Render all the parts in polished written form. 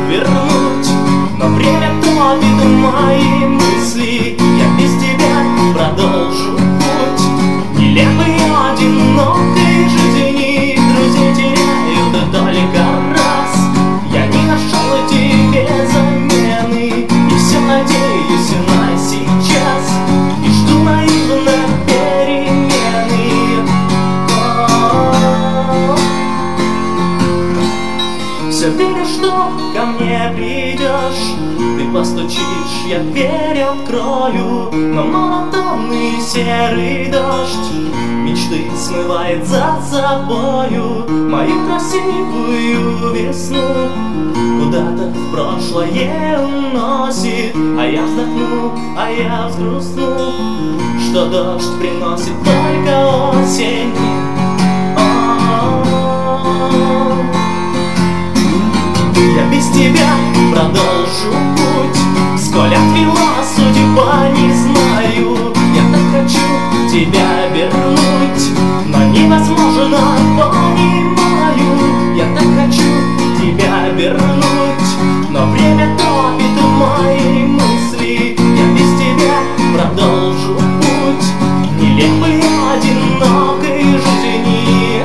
вернуть, но время топит мои мысли. Я без тебя продолжу путь нелепой, одинокой жизни. Друзей теряю только раз. Я не нашел тебе замены, и все надеюсь на сейчас, и жду наивно перемены. Все верю, что ко мне придешь, ты постучишь, я дверь открою, но монотонный серый дождь мечты смывает за собою мою красивую весну. Куда-то в прошлое уносит, а я вздохну, а я взгрустну, что дождь приносит только осень. Я без тебя продолжу путь, сколь отвела судьба, не знаю. Я так хочу тебя вернуть, но невозможно, понимаю. Я так хочу тебя вернуть, но время топит мои мысли. Я без тебя продолжу путь нелепой, одинокой жизни.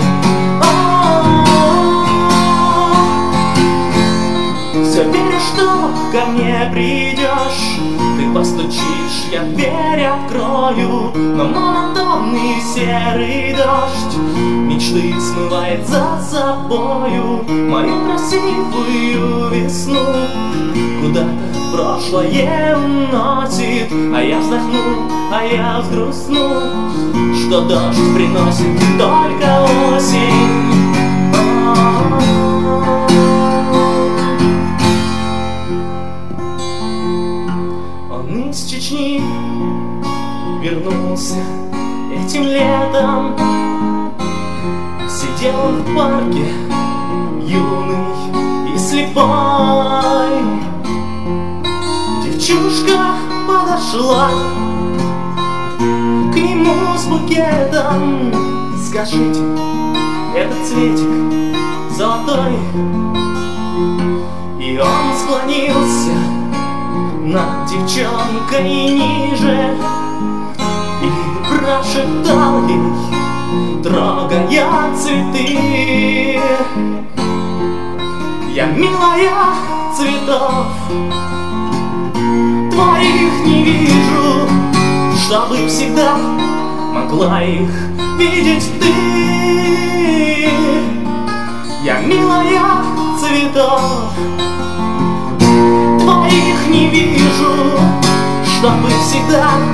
Все верю, что ко мне придешь, ты постучишь, я дверь открою, но монотонный серый дождь мечты смывает за собою мою красивую весну. Куда-то в прошлое уносит, а я вздохну, а я взгрустну, что дождь приносит только осень. Из Чечни вернулся этим летом. Сидел он в парке, юный и слепой. Девчушка подошла к нему с букетом. Скажите, этот цветик золотой? И он склонился над девчонкой ниже и прошептал ей, трогая цветы: я, милая, цветов твоих не вижу, чтобы всегда могла их видеть ты. Я, милая, цветов твоих не вижу, чтобы всегда